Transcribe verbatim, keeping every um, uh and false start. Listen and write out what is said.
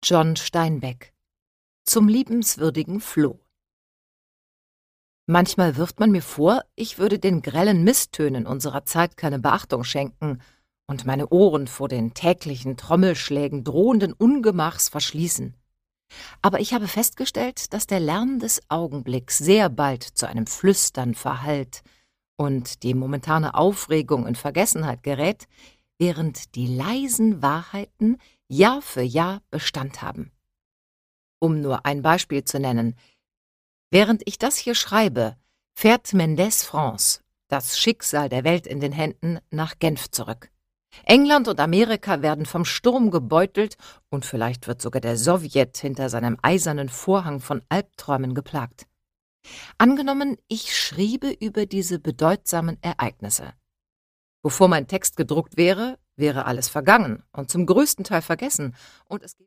John Steinbeck. Zum liebenswürdigen Floh. Manchmal wirft man mir vor, ich würde den grellen Misstönen unserer Zeit keine Beachtung schenken und meine Ohren vor den täglichen Trommelschlägen drohenden Ungemachs verschließen. Aber ich habe festgestellt, dass der Lärm des Augenblicks sehr bald zu einem Flüstern verhallt und die momentane Aufregung in Vergessenheit gerät, während die leisen Wahrheiten Jahr für Jahr Bestand haben. Um nur ein Beispiel zu nennen: Während ich das hier schreibe, fährt Mendès France, das Schicksal der Welt in den Händen, nach Genf zurück. England und Amerika werden vom Sturm gebeutelt und vielleicht wird sogar der Sowjet hinter seinem eisernen Vorhang von Albträumen geplagt. Angenommen, ich schriebe über diese bedeutsamen Ereignisse. Bevor mein Text gedruckt wäre, wäre alles vergangen und zum größten Teil vergessen, und es